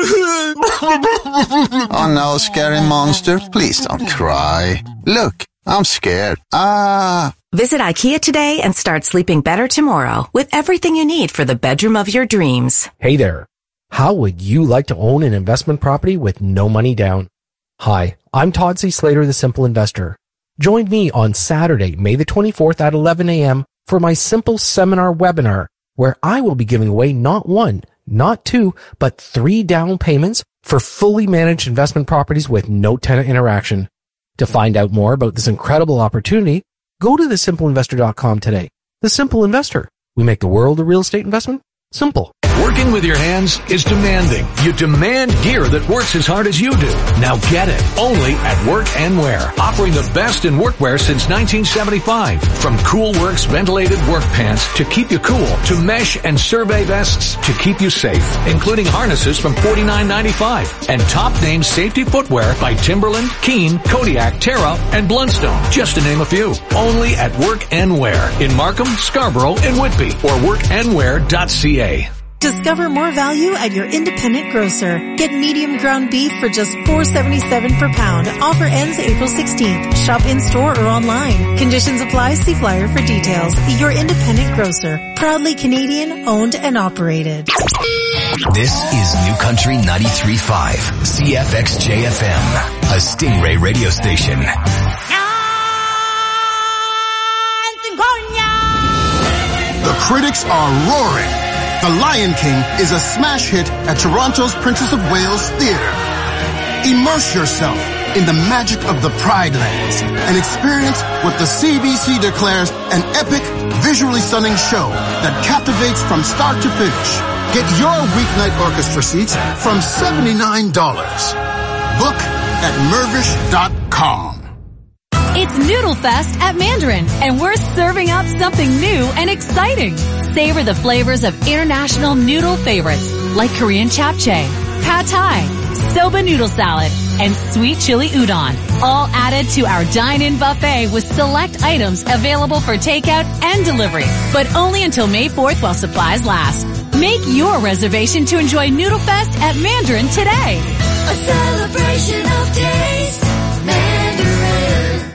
Oh no, scary monster, please don't cry. Look, I'm scared. Ah. Visit IKEA today and start sleeping better tomorrow with everything you need for the bedroom of your dreams. Hey there. How would you like to own an investment property with no money down? Hi, I'm Todd C. Slater, the Simple Investor. Join me on Saturday, May the twenty-fourth at eleven a.m. for my Simple Seminar webinar, where I will be giving away not one, not two, but three down payments for fully managed investment properties with no tenant interaction. To find out more about this incredible opportunity, go to the simple investor dot com today. The Simple Investor. We make the world of real estate investment simple. Working with your hands is demanding. You demand gear that works as hard as you do. Now get it. Only at Work and Wear. Offering the best in workwear since nineteen seventy-five. From Coolworks ventilated work pants to keep you cool, to mesh and survey vests to keep you safe, including harnesses from forty-nine ninety-five. And top name safety footwear by Timberland, Keen, Kodiak, Terra, and Blundstone, just to name a few. Only at Work and Wear in Markham, Scarborough, and Whitby, or work and wear dot c a. Discover more value at your independent grocer. Get medium ground beef for just four seventy-seven per pound. Offer ends April sixteenth. Shop in-store or online. Conditions apply. See flyer for details. Your independent grocer. Proudly Canadian, owned and operated. This is New Country ninety-three point five, C F X J F M, a Stingray radio station. The critics are roaring. The Lion King is a smash hit at Toronto's Princess of Wales Theatre. Immerse yourself in the magic of the Pride Lands and experience what the C B C declares an epic, visually stunning show that captivates from start to finish. Get your weeknight orchestra seats from seventy-nine dollars. Book at mervish dot com. It's Noodle Fest at Mandarin, and we're serving up something new and exciting. Savor the flavors of international noodle favorites like Korean japchae, pad thai, soba noodle salad, and sweet chili udon, all added to our dine-in buffet with select items available for takeout and delivery, but only until May fourth while supplies last. Make your reservation to enjoy Noodle Fest at Mandarin today. A celebration of taste, Mandarin.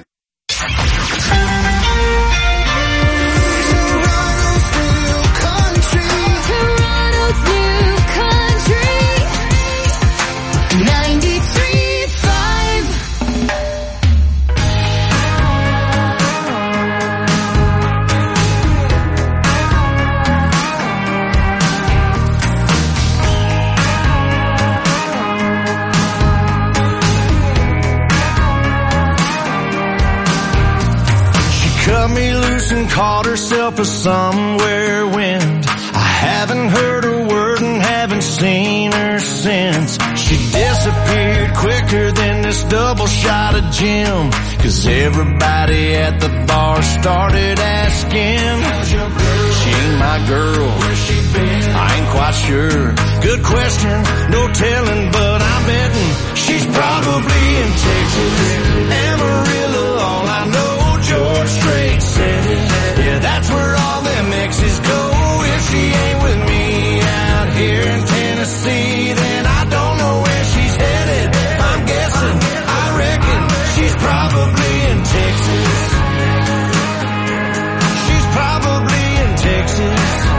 and called herself a somewhere wind. I haven't heard a word and haven't seen her since. She disappeared quicker than this double shot of gin. Cause everybody at the bar started asking, she ain't my girl, where's she been? I ain't quite sure. Good question, no telling, but I'm betting she's probably in Texas. Amarillo, all I know, George Strait said it. Yeah, that's where all them exes go. If she ain't with me out here in Tennessee, then I don't know where she's headed. I'm guessing, I reckon she's probably in Texas. She's probably in Texas.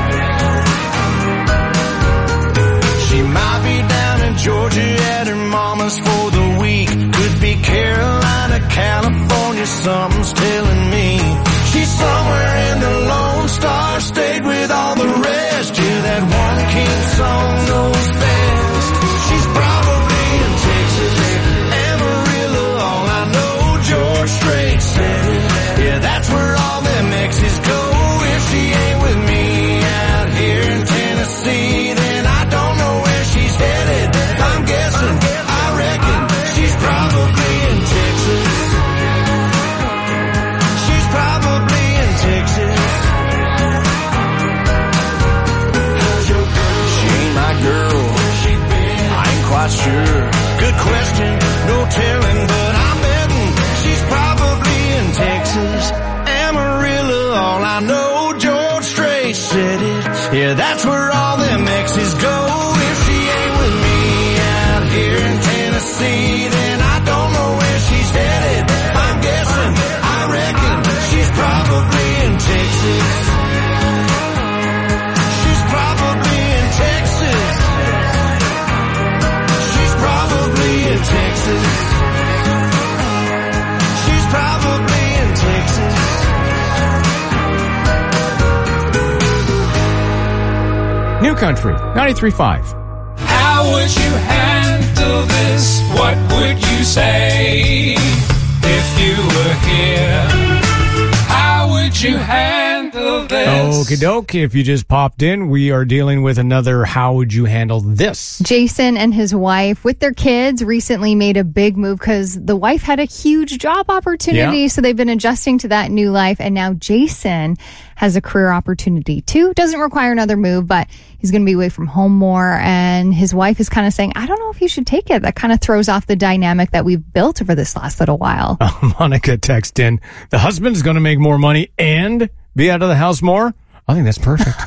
She might be down in Georgia at her mama's for the week. Could be Carolina, California, something's telling me. She's somewhere in the Lone Star State with all the rest. Yeah, that one king song knows best. She's probably in Texas. Amarillo, all I know, George Strait said it. Yeah, that's where all them exes go. If she ain't with me out here in Tennessee, then I don't know where she's headed. I'm guessing, I reckon she's probably in Texas. She's probably in Texas. She ain't my girl, I ain't quite sure. Good question, no telling, but I'm betting she's probably in Texas. Amarillo, all I know, George Strait said it. Yeah, that's where all them exes go. If she ain't with me out here in Tennessee, then I don't know where she's headed. I'm guessing, I reckon she's probably in Texas. She's probably in Texas. She's probably in Texas. She's probably in Texas. New Country, ninety-three point five. How would you handle this? What would you say if you were here? How would you handle this? Okie doke. If you just popped in, we are dealing with another How Would You Handle This? Jason and his wife, with their kids, recently made a big move because the wife had a huge job opportunity. Yeah. So they've been adjusting to that new life. And now Jason has a career opportunity too. Doesn't require another move, but he's going to be away from home more. And his wife is kind of saying, I don't know if you should take it. That kind of throws off the dynamic that we've built over this last little while. Uh, Monica texted in, the husband's going to make more money and be out of the house more. I think that's perfect.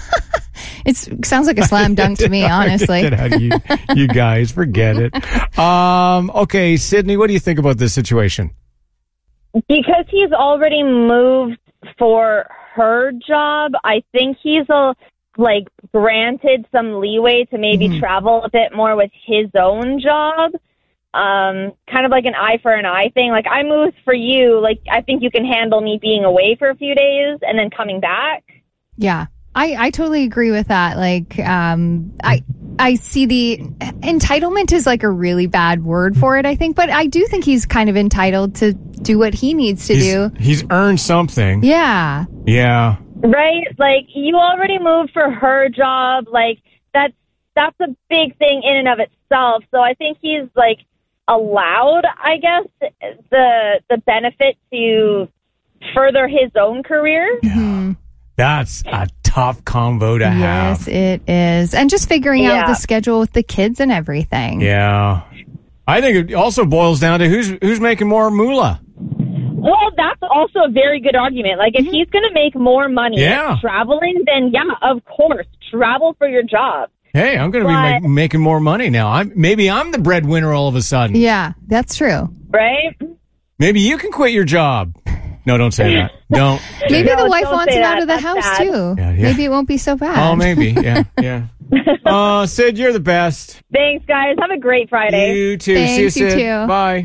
It sounds like a slam dunk to me, honestly. Get out of you, you guys, forget it. Um, okay, Sydney, what do you think about this situation? Because he's already moved for her job, I think he's a, like granted some leeway to maybe mm-hmm. travel a bit more with his own job. Um, kind of like an eye for an eye thing. Like, I moved for you. Like, I think you can handle me being away for a few days and then coming back. Yeah, I, I totally agree with that. Like, um, I I see the entitlement is like a really bad word for it, I think, but I do think he's kind of entitled to do what he needs to he's, do. He's earned something. Yeah. Yeah. Right? Like, you already moved for her job. Like, that's, that's a big thing in and of itself. So I think he's, like, allowed, I guess, the the benefit to further his own career. Mm-hmm. That's a tough combo to yes, have. Yes, it is. And just figuring yeah. out the schedule with the kids and everything. Yeah. I think it also boils down to who's who's making more moolah. Well, that's also a very good argument. Like, if mm-hmm. he's going to make more money yeah. traveling, then yeah, of course, travel for your job. Hey, I'm going to but, be make, making more money now. I'm maybe I'm the breadwinner all of a sudden. Yeah, that's true. Right? Maybe you can quit your job. No, don't say that. Don't. Maybe no, the wife wants him that. out of the That's house bad. too. Yeah, yeah. Maybe it won't be so bad. Oh, maybe. Yeah, yeah. Uh, Sid, you're the best. Thanks, guys. Have a great Friday. You too. Thanks, See you, you Sid. too. Bye.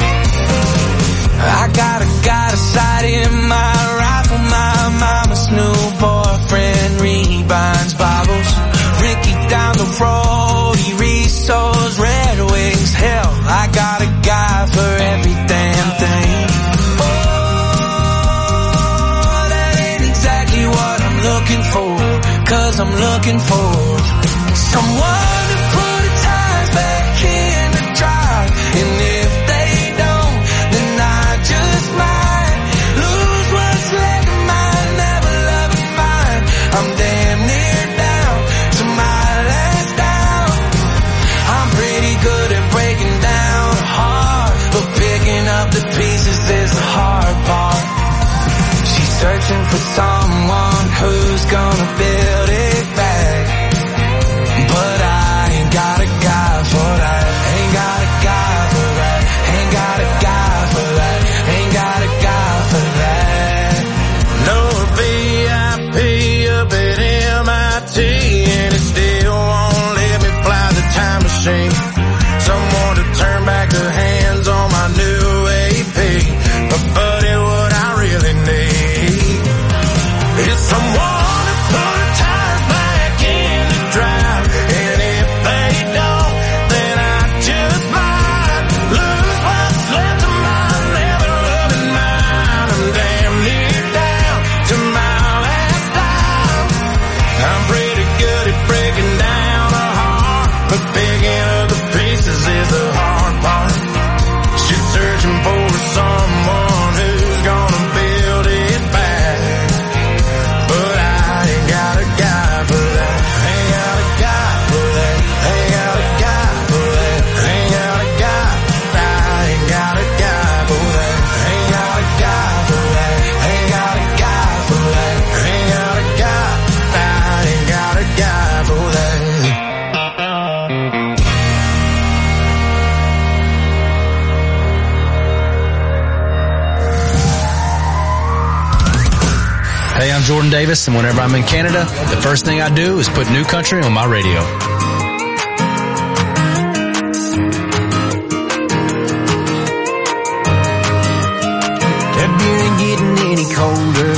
I got a, got a sight in my rifle, my mama knew the road, he restores Red Wings. Hell, I got a guy for every damn thing. Oh, that ain't exactly what I'm looking for, 'cause I'm looking for someone to put the tires back in the drive. And if they don't, then I just might lose what's left of mine, never loving mine. I'm damn near down to my last down. I'm pretty good at breaking down a heart, but picking up the pieces is the hard part. She's searching for someone who's gonna build it back, but I ain't got a guy for that. Ain't got a guy for that. Ain't got a guy for that. Ain't got a guy for that. No V I P up at M I T, and it still won't let me fly the time machine. Someone to turn back the hands on my new A P. But buddy, what I really need is someone to put the tires back in the drive. And if they don't, then I just might lose what's left of mine, never loving mine. I'm damn near down to my last dime. I'm pretty good at breaking down a heart, but picking up the pieces is the hard part. She's searching for someone who's gonna build it back, but I ain't got a guy for that. Ain't got a guy for that. Ain't got a guy for that. Ain't got a guy. I ain't got a guy for that. Ain't got a guy for that. Ain't got a guy for that. Ain't got a guy. I ain't got a guy for that. Hey, I'm Jordan Davis, and whenever I'm in Canada, the first thing I do is put New Country on my radio. That beer ain't getting any colder,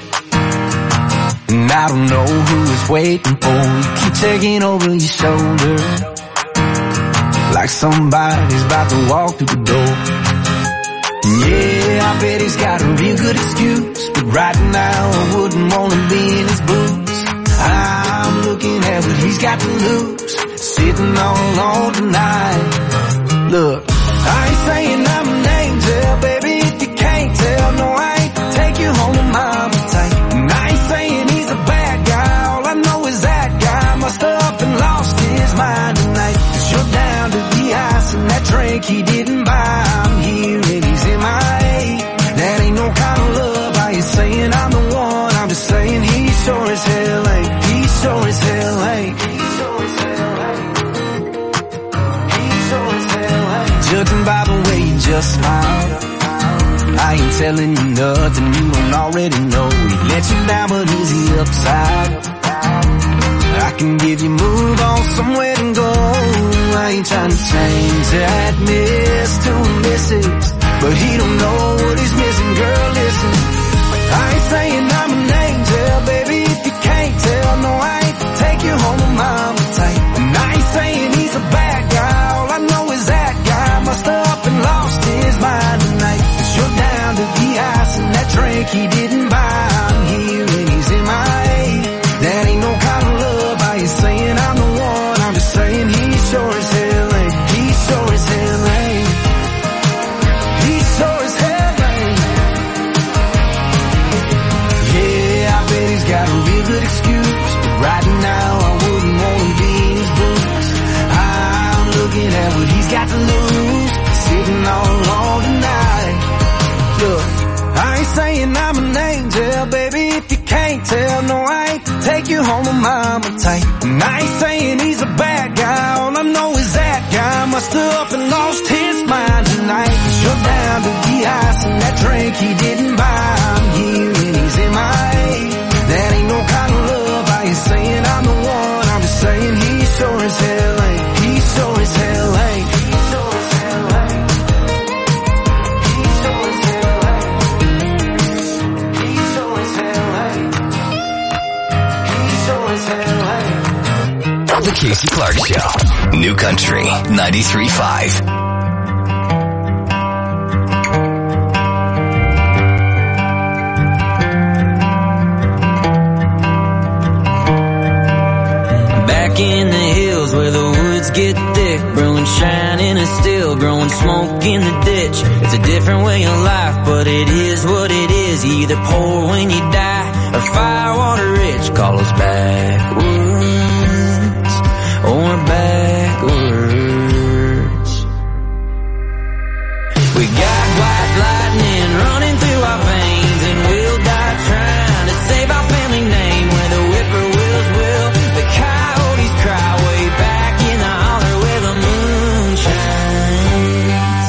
and I don't know who it's waiting for. You keep taking over your shoulder, like somebody's about to walk through the door. Yeah, I bet he's got a real good excuse, but right now I wouldn't want to be in his boots. I'm looking at what he's got to lose, sitting all alone tonight. Look, I ain't saying I'm an angel, baby, if you can't tell. No, I ain't take you home to mama tight. And I ain't saying he's a bad guy, all I know is that guy must have up and lost his mind tonight. 'Cause you're down to the ice and that drink he didn't buy. I'm here and he's in my A. That ain't no kind of love. I ain't saying I'm the one, I'm just saying he sure as hell ain't. He sure as hell ain't. He sure as hell ain't. He sure as hell ain't. Judging by the way you just smile, I ain't telling you nothing you don't already know. He let you down, but is he upside? I can give you move on somewhere to go. I ain't trying to change that miss to a missus, but he don't know what he's missing, girl, listen. I ain't saying I'm an angel, baby, if you can't tell. No, I ain't take you home to mama tight. And I ain't saying he's a bad guy, all I know is that guy must have up and lost his mind tonight. 'Cause you're down to the ice and that drink he didn't buy. I'm here and he's in my A. That ain't no kind of love. I ain't saying I'm the one, I'm just saying he sure as hell ain't. He sure as hell ain't. He sure as hell ain't. Yeah, I bet he's got a real good excuse, but right now I wouldn't want to be in his boots. I'm looking at what he's got to lose, sitting all alone tonight. Look, I ain't saying I'm an angel, baby, if you can't tell. No, I ain't take you home to mama tight. And I ain't saying he's a bad guy, all I know is that guy must have up and lost his mind tonight. 'Cause you're down to the ice and that drink he didn't buy. I'm here and he's in my A. That ain't no kind of love. I ain't saying I'm the one, I'm just saying he sure as hell ain't. He sure as hell ain't. He sure as hell ain't. He sure as hell ain't. He sure as hell ain't. He sure as hell ain't. Application Kelsey Clark Show. New Country ninety-three point five. Back in the hills where the woods get thick, brewing shine in a still, growing smoke in the ditch. It's a different way of life, but it is what it is. You either poor when you die or firewater rich. Call us backwoods or backwards. We got white lightning running through our veins, and we'll die trying to save our family name. Where the whippoorwills will, the coyotes cry way back in the holler where the moon shines.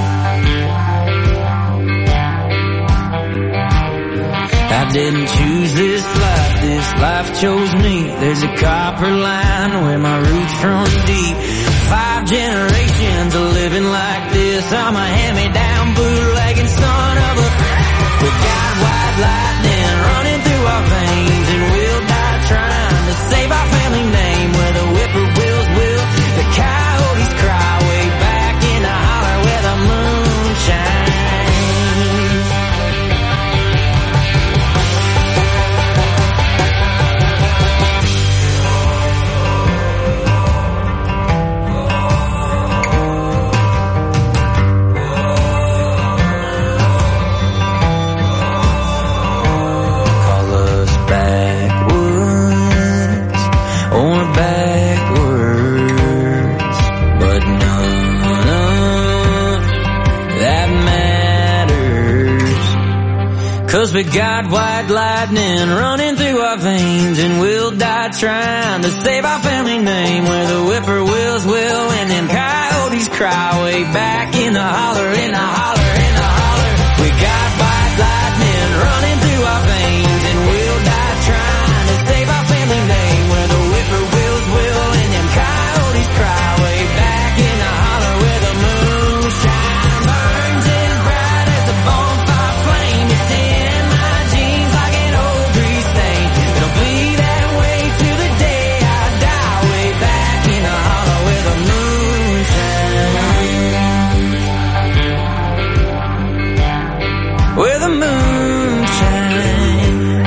I didn't choose this life, this life chose me. There's a copper line where my roots run deep. Five generations of living like this. I'm a hand-me-down bootlegging son of a... We got white lightning running through our veins, and we'll die trying to save our family name. Where the whippoorwills will, the coyotes cry way back in the holler where the moon shines. Cause we got white lightning running through our veins, and we'll die trying to save our family name. Where the whippoorwills will, and them coyotes cry way back in the holler, in the holler, in the holler. We got white lightning running through our veins, and we'll die trying to save our family name. Where the whippoorwills will, and them coyotes cry way back in the holler where the moonshine burns as bright as a bonfire flame. You see where the moon shines.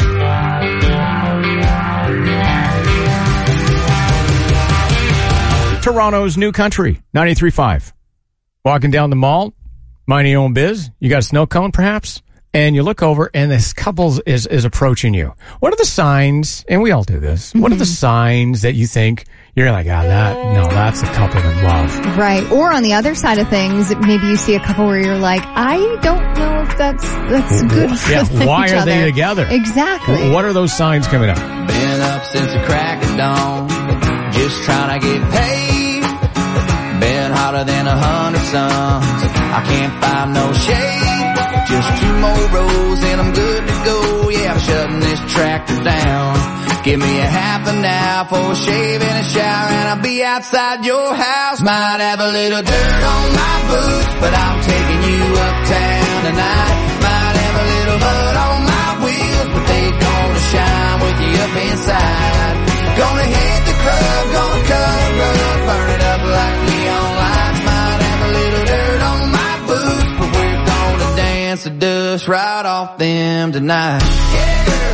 Toronto's New Country ninety-three point five. Walking down the mall, minding your own biz. You got a snow cone, perhaps? And you look over, and this couple is, is approaching you. What are the signs, and we all do this, mm-hmm. what are the signs that you think you're like, ah, that, no, that's a couple in love? Right. Or on the other side of things, maybe you see a couple where you're like, I don't know if that's, that's good for yeah, why each are other. they together? Exactly. What are those signs coming up? Been up since the crack of dawn, just trying to get paid. Been hotter than a hundred suns, I can't find no shade. Just two more rows and I'm good to go. Yeah, I'm shutting this tractor down. Give me a half an hour for a shave and a shower, and I'll be outside your house. Might have a little dirt on my boots, but I'm taking you uptown tonight. Might have a little mud on my wheels, but they gonna shine with you up inside. Gonna hit the club, gonna cut a rug, burn it up like neon lights. Might have a little dirt on my boots, but we're gonna dance the dust right off them tonight. Yeah.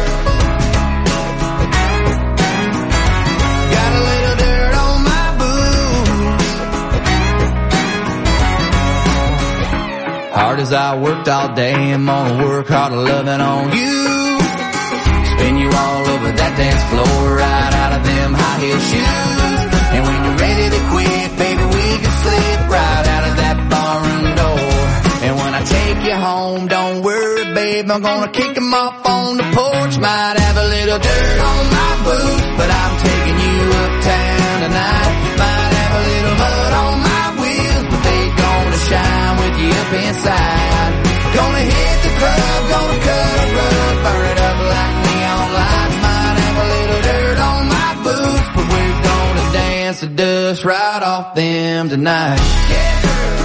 Hard as I worked all day, I'm gonna work harder loving on you. Spin you all over that dance floor, right out of them high heel shoes. And when you're ready to quit, baby, we can slip right out of that barroom door. And when I take you home, don't worry, babe, I'm gonna kick them off on the porch. Might have a little dirt on my boots, but I'm taking you uptown tonight. Might have a little mud on my wheels, but they gonna shine with you up inside. Gonna hit the club, gonna cut a rug, burn it up like neon lights. Might have a little dirt on my boots, but we're gonna dance the dust right off them tonight. Yeah.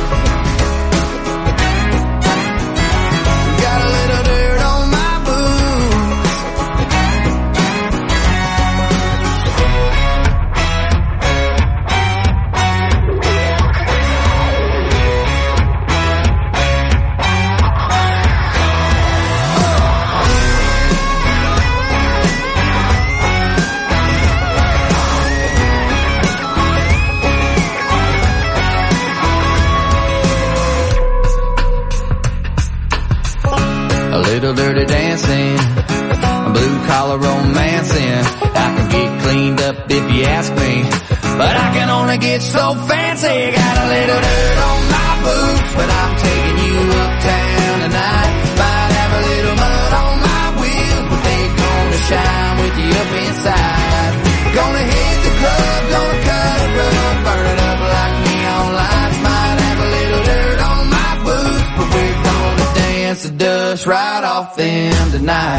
Got a little dirt on my boots. little dirty dancing, blue collar romancing. I can get cleaned up if you ask me, but I can only get so fancy. Got a little dirt on my boots, but I'm taking you uptown tonight. Might have a little mud on my wheels, but they gonna shine with you up inside. Gonna hit the club, gonna cut it rough, burn it up like neon lights. Might have a little dirt on my boots, but we're gonna dance the dust right off them tonight.